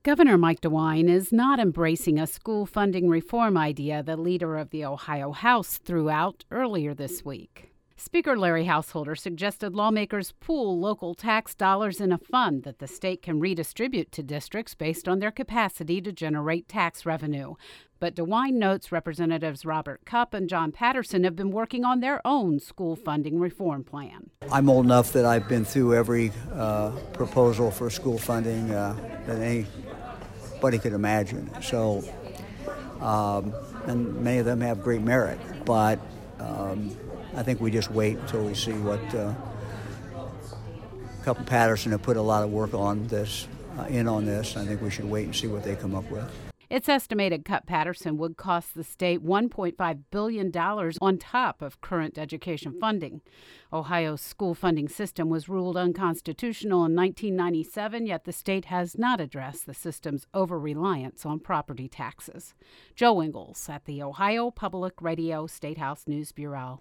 Governor Mike DeWine is not embracing a school funding reform idea the leader of the Ohio House threw out earlier this week. Speaker Larry Householder suggested lawmakers pool local tax dollars in a fund that the state can redistribute to districts based on their capacity to generate tax revenue. But DeWine notes Representatives Robert Cupp and John Patterson have been working on their own school funding reform plan. I'm old enough that I've been through every proposal for school funding that anybody could imagine. So, and many of them have great merit, but I think we just wait until we see what Cupp and Patterson have put a lot of work on this. I think we should wait and see what they come up with. It's estimated Cupp-Patterson would cost the state $1.5 billion on top of current education funding. Ohio's school funding system was ruled unconstitutional in 1997, yet the state has not addressed the system's over-reliance on property taxes. Joe Ingles at the Ohio Public Radio State House News Bureau.